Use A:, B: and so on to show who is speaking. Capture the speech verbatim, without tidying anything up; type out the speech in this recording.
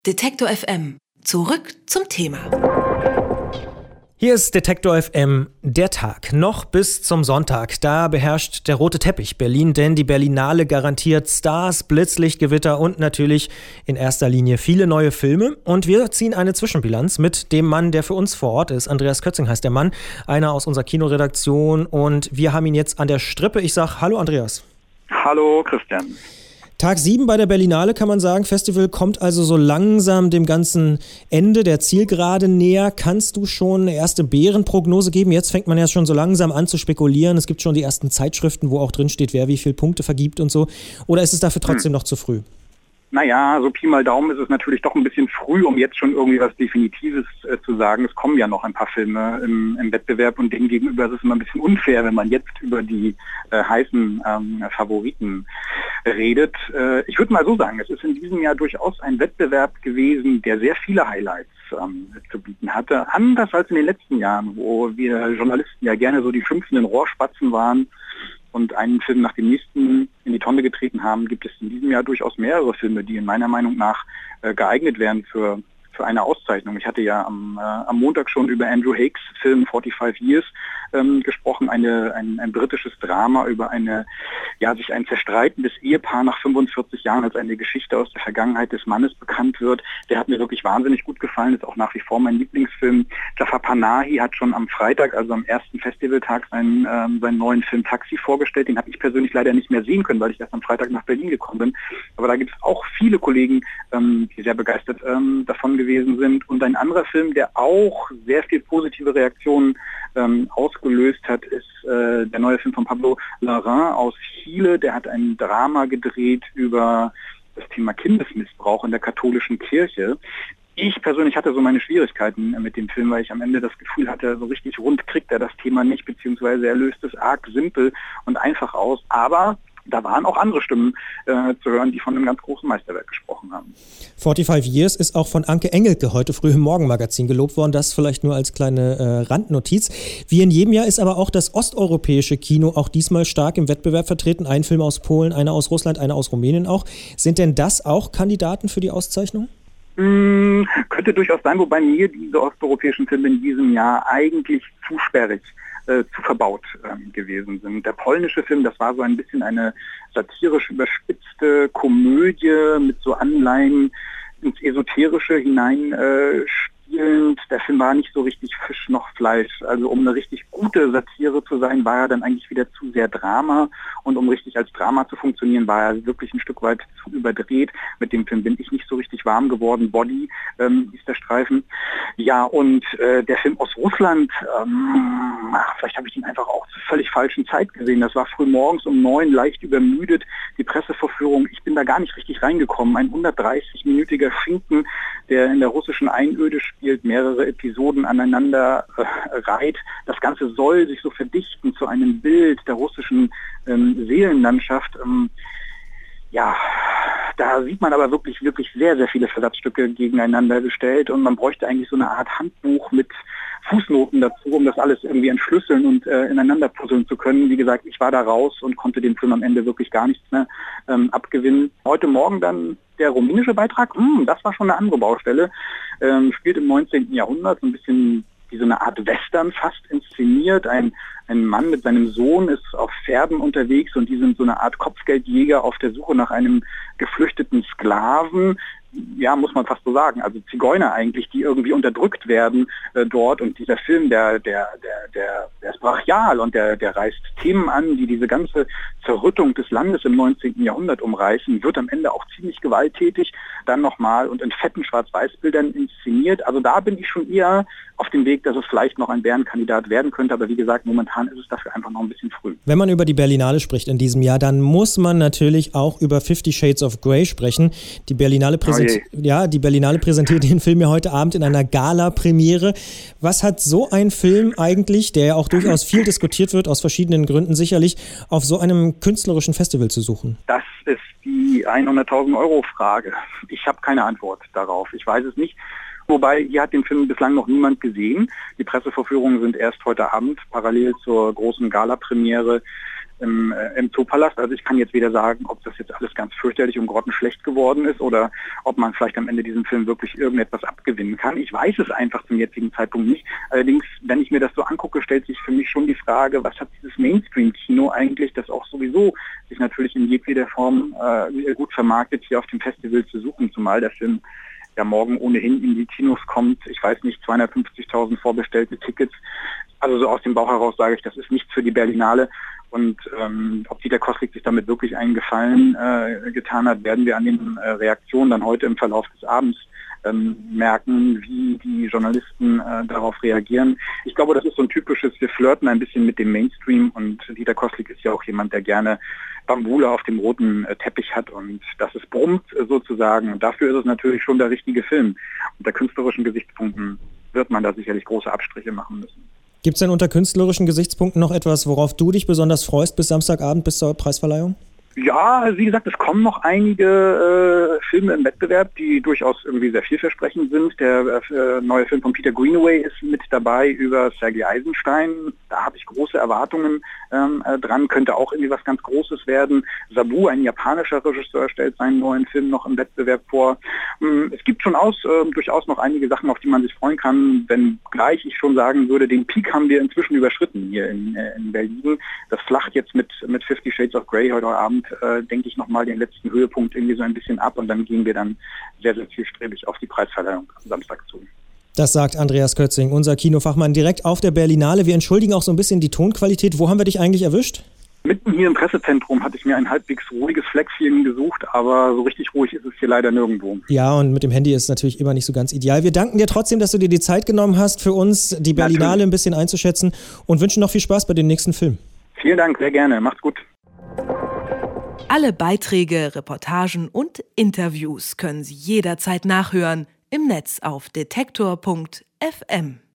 A: Detektor F M. Zurück zum Thema.
B: Hier ist Detektor F M, der Tag. Noch bis zum Sonntag. Da beherrscht der rote Teppich Berlin, denn die Berlinale garantiert Stars, Blitzlichtgewitter und natürlich in erster Linie viele neue Filme. Und wir ziehen eine Zwischenbilanz mit dem Mann, der für uns vor Ort ist. Andreas Kötzing heißt der Mann, einer aus unserer Kinoredaktion. Und wir haben ihn jetzt an der Strippe. Ich sage Hallo Andreas.
C: Hallo Christian.
B: Tag sieben bei der Berlinale, kann man sagen. Festival kommt also so langsam dem ganzen Ende der Zielgerade näher. Kannst du schon eine erste Bärenprognose geben? Jetzt fängt man ja schon so langsam an zu spekulieren. Es gibt schon die ersten Zeitschriften, wo auch drin steht, wer wie viele Punkte vergibt und so. Oder ist es dafür trotzdem hm. noch zu früh?
C: Naja, so Pi mal Daumen ist es natürlich doch ein bisschen früh, um jetzt schon irgendwie was Definitives äh, zu sagen. Es kommen ja noch ein paar Filme im, im Wettbewerb und denen gegenüber ist es immer ein bisschen unfair, wenn man jetzt über die äh, heißen ähm, Favoriten redet. Äh, ich würde mal so sagen, es ist in diesem Jahr durchaus ein Wettbewerb gewesen, der sehr viele Highlights ähm, zu bieten hatte. Anders als in den letzten Jahren, wo wir Journalisten ja gerne so die schimpfenden Rohrspatzen waren und einen Film nach dem nächsten in die Tonne getreten haben, gibt es in diesem Jahr durchaus mehrere Filme, die in meiner Meinung nach äh, geeignet wären für, für eine Auszeichnung. Ich hatte ja am, äh, am Montag schon über Andrew Hakes Film forty-five Years ähm, gesprochen, eine, ein, ein britisches Drama über eine, ja, sich ein zerstreitendes Ehepaar nach fünfundvierzig Jahren, als eine Geschichte aus der Vergangenheit des Mannes bekannt wird. Der hat mir wirklich wahnsinnig gut gefallen, ist auch nach wie vor mein Lieblingsfilm. Jafar Panahi hat schon am Freitag, also am ersten Festivaltag, seinen, ähm, seinen neuen Film Taxi vorgestellt. Den habe ich persönlich leider nicht mehr sehen können, weil ich erst am Freitag nach Berlin gekommen bin. Aber da gibt es auch viele Kollegen, ähm, die sehr begeistert ähm, davon gewesen sind. Und ein anderer Film, der auch sehr viel positive Reaktionen ähm, ausgelöst hat, ist äh, der neue Film von Pablo Larraín aus Chile. Der hat ein Drama gedreht über das Thema Kindesmissbrauch in der katholischen Kirche. Ich persönlich hatte so meine Schwierigkeiten mit dem Film, weil ich am Ende das Gefühl hatte, so richtig rund kriegt er das Thema nicht, beziehungsweise er löst es arg simpel und einfach aus. Aber da waren auch andere Stimmen äh, zu hören, die von einem ganz großen Meisterwerk gesprochen haben.
B: forty-five Years ist auch von Anke Engelke heute früh im Morgenmagazin gelobt worden. Das vielleicht nur als kleine äh, Randnotiz. Wie in jedem Jahr ist aber auch das osteuropäische Kino auch diesmal stark im Wettbewerb vertreten. Ein Film aus Polen, einer aus Russland, einer aus Rumänien auch. Sind denn das auch Kandidaten für die Auszeichnung?
C: Mmh, könnte durchaus sein, wobei mir diese osteuropäischen Filme in diesem Jahr eigentlich zu sperrig, äh, zu verbaut ähm, gewesen sind. Der polnische Film, das war so ein bisschen eine satirisch überspitzte Komödie mit so Anleihen ins Esoterische hinein äh, spielend. Der Film war nicht so richtig Fisch noch Fleisch. Also um eine richtig gute Satire zu sein, war er dann eigentlich wieder zu sehr Drama. Und um richtig als Drama zu funktionieren, war er wirklich ein Stück weit zu überdreht. Mit dem Film bin ich nicht so richtig warm geworden. Body ähm, ist der Streifen. Ja, und äh, der Film aus Russland, ähm, vielleicht habe ich ihn einfach auch zur völlig falschen Zeit gesehen. Das war früh morgens um neun, leicht übermüdet, die Pressevorführung. Ich bin da gar nicht richtig reingekommen. Ein hundertdreißig-minütiger Schinken, der in der russischen Einöde spielt, mehrere Episoden aneinander äh, reiht. Das Ganze soll sich so verdichten zu einem Bild der russischen ähm, Seelenlandschaft. Ähm, ja, da sieht man aber wirklich, wirklich sehr, sehr viele Versatzstücke gegeneinander gestellt und man bräuchte eigentlich so eine Art Handbuch mit Fußnoten dazu, um das alles irgendwie entschlüsseln und äh, ineinander puzzeln zu können. Wie gesagt, ich war da raus und konnte dem Film am Ende wirklich gar nichts mehr ähm, abgewinnen. Heute Morgen dann der rumänische Beitrag, mh, das war schon eine andere Baustelle, ähm, spielt im neunzehnten Jahrhundert, so ein bisschen wie so eine Art Western fast inszeniert. Ein, ein Mann mit seinem Sohn ist auf Pferden unterwegs und die sind so eine Art Kopfgeldjäger auf der Suche nach einem geflüchteten Sklaven. Ja, muss man fast so sagen, also Zigeuner eigentlich, die irgendwie unterdrückt werden äh, dort und dieser Film, der, der, der, der, der ist brachial und der, der reißt Themen an, die diese ganze Zerrüttung des Landes im neunzehnten Jahrhundert umreißen, wird am Ende auch ziemlich gewalttätig, dann nochmal und in fetten Schwarz-Weiß-Bildern inszeniert. Also da bin ich schon eher auf dem Weg, dass es vielleicht noch ein Bärenkandidat werden könnte, aber wie gesagt, momentan ist es dafür einfach noch ein bisschen früh.
B: Wenn man über die Berlinale spricht in diesem Jahr, dann muss man natürlich auch über Fifty Shades of Grey sprechen. Die Berlinale präsentiert Ja, die Berlinale präsentiert den Film ja heute Abend in einer Gala-Premiere. Was hat so ein Film eigentlich, der ja auch durchaus viel diskutiert wird, aus verschiedenen Gründen sicherlich, auf so einem künstlerischen Festival zu suchen?
C: Das ist die hunderttausend Euro Frage. Ich habe keine Antwort darauf. Ich weiß es nicht. Wobei, hier hat den Film bislang noch niemand gesehen. Die Pressevorführungen sind erst heute Abend, parallel zur großen Gala-Premiere im, äh, im Zoopalast. Also ich kann jetzt weder sagen, ob das jetzt alles ganz fürchterlich und grottenschlecht geworden ist oder ob man vielleicht am Ende diesem Film wirklich irgendetwas abgewinnen kann. Ich weiß es einfach zum jetzigen Zeitpunkt nicht. Allerdings, wenn ich mir das so angucke, stellt sich für mich schon die Frage, was hat dieses Mainstream-Kino eigentlich, das auch sowieso sich natürlich in jedweder Form äh, gut vermarktet, hier auf dem Festival zu suchen, zumal der Film ja morgen ohnehin in die Kinos kommt. Ich weiß nicht, zweihundertfünfzigtausend vorbestellte Tickets. Also so aus dem Bauch heraus sage ich, das ist nichts für die Berlinale. Und ähm, ob Dieter Koslik sich damit wirklich einen Gefallen äh, getan hat, werden wir an den äh, Reaktionen dann heute im Verlauf des Abends ähm, merken, wie die Journalisten äh, darauf reagieren. Ich glaube, das ist so ein typisches, wir flirten ein bisschen mit dem Mainstream und Dieter Koslik ist ja auch jemand, der gerne Bambule auf dem roten äh, Teppich hat und dass es brummt äh, sozusagen. Und dafür ist es natürlich schon der richtige Film. Unter künstlerischen Gesichtspunkten wird man da sicherlich große Abstriche machen müssen.
B: Gibt es denn unter künstlerischen Gesichtspunkten noch etwas, worauf du dich besonders freust bis Samstagabend, bis zur Preisverleihung?
C: Ja, wie gesagt, es kommen noch einige äh, Filme im Wettbewerb, die durchaus irgendwie sehr vielversprechend sind. Der äh, neue Film von Peter Greenaway ist mit dabei über Sergei Eisenstein. Da habe ich große Erwartungen ähm, äh, dran, könnte auch irgendwie was ganz Großes werden. Sabu, ein japanischer Regisseur, stellt seinen neuen Film noch im Wettbewerb vor. Ähm, es gibt schon aus, äh, durchaus noch einige Sachen, auf die man sich freuen kann, wenngleich ich schon sagen würde, den Peak haben wir inzwischen überschritten hier in, äh, in Berlin. Das flacht jetzt mit, mit Fifty Shades of Grey heute Abend, äh, denke ich, nochmal den letzten Höhepunkt irgendwie so ein bisschen ab und dann gehen wir dann sehr, sehr zielstrebig auf die Preisverleihung am Samstag zu.
B: Das sagt Andreas Kötzing, unser Kinofachmann, direkt auf der Berlinale. Wir entschuldigen auch so ein bisschen die Tonqualität. Wo haben wir dich eigentlich erwischt?
C: Mitten hier im Pressezentrum hatte ich mir ein halbwegs ruhiges Fleckchen gesucht, aber so richtig ruhig ist es hier leider nirgendwo.
B: Ja, und mit dem Handy ist es natürlich immer nicht so ganz ideal. Wir danken dir trotzdem, dass du dir die Zeit genommen hast, für uns die Berlinale natürlich ein bisschen einzuschätzen und wünschen noch viel Spaß bei den nächsten Filmen.
C: Vielen Dank, sehr gerne. Macht's gut.
A: Alle Beiträge, Reportagen und Interviews können Sie jederzeit nachhören im Netz auf detektor punkt f m.